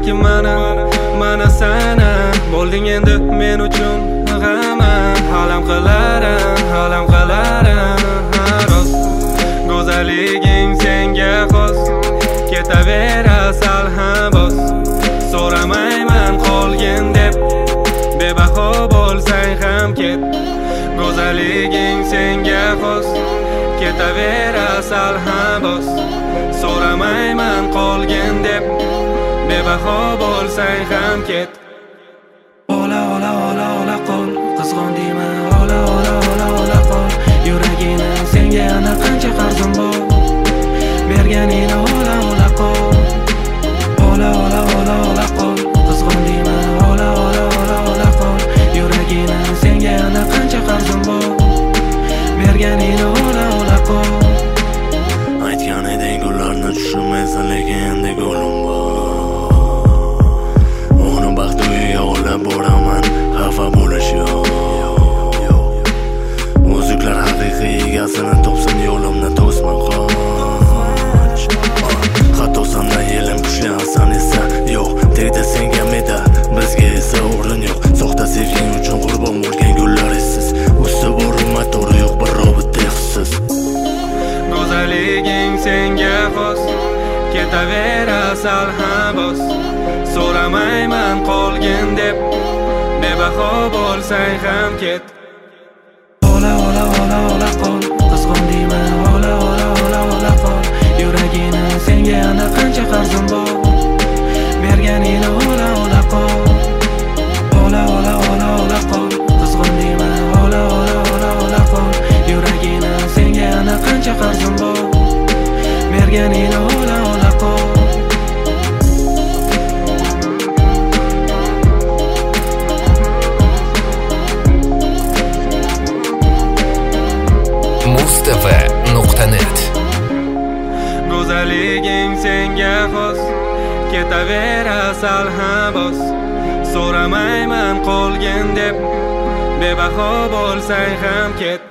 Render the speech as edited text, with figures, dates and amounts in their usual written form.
balki mana sana bo'lding endi men uchun g'ama. Halam qilarim rost, go'zalliging senga xos, ketavera sal ham bos. So'ramayman qolgin deb, bebaho bo'lsang ham ket. Go'zalliging senga xos, ketavera sal ham bos. So'ramayman qolgin deb, bebaho bo'lsang ham ket. Ola qol, qizg'ondingmi? Ola qol, yuragini senga yana qancha qarzim bor, berganingni ola qol. Ola qol, qizg'ondingmi? Ola qol, yuragini senga yana qancha qarzim bor, berganingni ola qol. Aytgan eding gullarni tushirmaysan, lekin endi gulim bor. Uni baxt uyiga olib boraman, xafa bo'lish yo'q. Uzuklar haqiqiy egasini topsin, yo'limni to'sman qoch. Xatosanda yelim kuchli, Hasan esa yo'q. Tegdi senga medal, bizga esa o'rin yo'q. Soxta sevging uchun qurbon bo'lgan gullar essiz. Usti bor motori yo'q, birov bitta yaxsiz. Go'zalliging senga xos, ketavera sal ham bos. So'ramayman qolgin deb, bebaho bo'lsang ham ket. Ola qol, qizg'ondingmi? Ola qol, yuragini senga yana qancha qarzim bor, berganingni ola qol. Ola qol, qizg'ondingmi? Ola qol, yuragini senga yana qancha qarzim bor, berganingni ola qol. Mustv.net. Go'zalliging senga xos, ketavera sal ham bos. So'ramayman qolgin deb, bebaho bo'lsang ham ket.